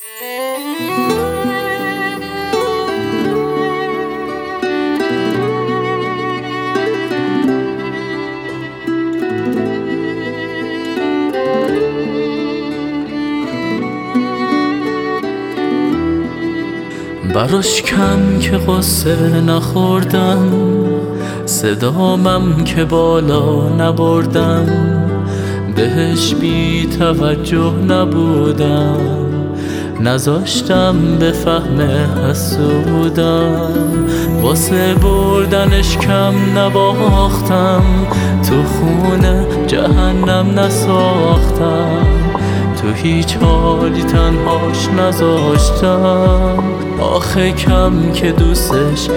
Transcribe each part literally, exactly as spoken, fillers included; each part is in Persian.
براش کم که قصه نخوردم، صدامم که بالا نبردم، بهش بی توجه نبودم، نذاشتم به فهم حسودم، واسه بردنش کم نباختم، تو خونه جهنم نساختم، تو هیچ حالی تنهاش نذاشتم، آخه کم که دوستش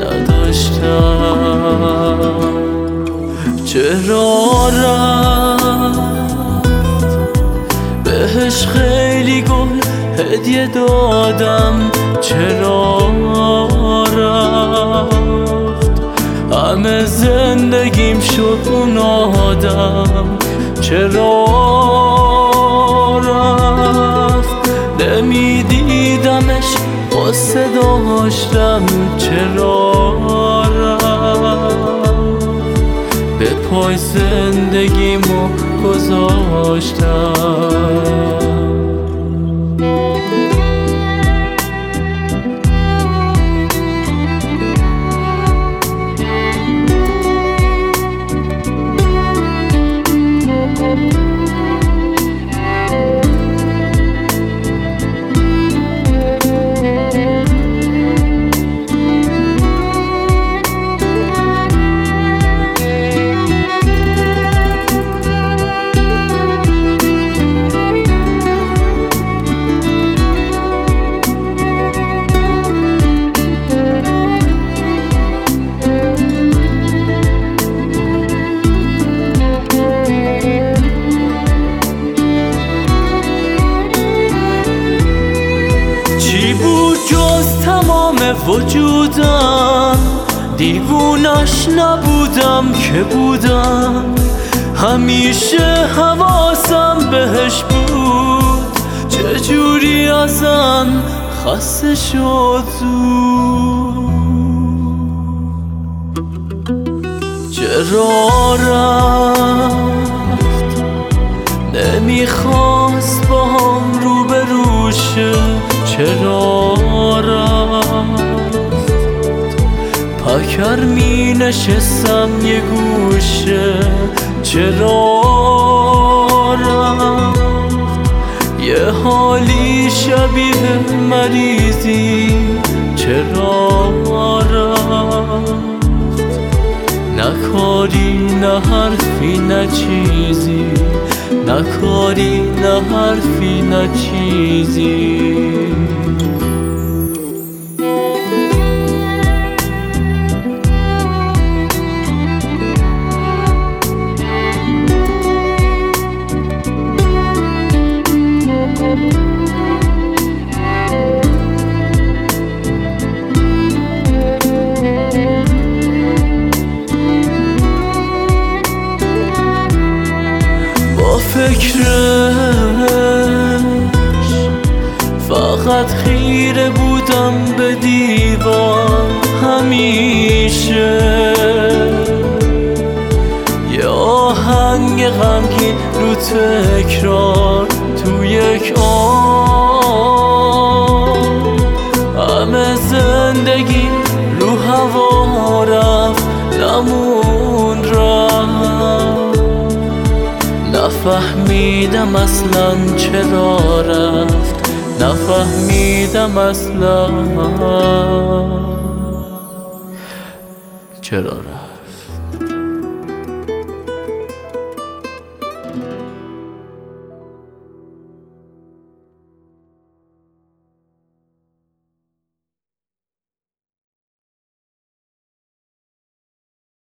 نداشتم. چرا رفت؟ بهش خیلی گل هدیه دادم، چرا رفت؟ همه زندگیم شد اون آدم، چرا رفت؟ نمیدیدمش قصه داشتم، چرا رفت؟ به پای زندگیمو گذاشتم. وجودم دیوونش نبودم که بودم، همیشه حواسم بهش بود، چجوری ازم خسته شد زود. چرا رفت؟ نمیخواست با هم روبرو شه، چرا رفت؟ پکر می نشستم یه گوشه، چرا رفت؟ یه حالی شبیه مریضی، چرا رفت؟ نه کاری نه حرفی نه چیزی، نه کاری نه حرفی نه چیزی. فکرش فقط خیره بودم به دیوار، همیشه یه آهنگ غمگین رو تکرار تو یک آن، همه زندگی رو هوا رفت نمون رفت، نفهمیدم اصلا چرا رفت، نفهمیدم اصلا چرا رفت.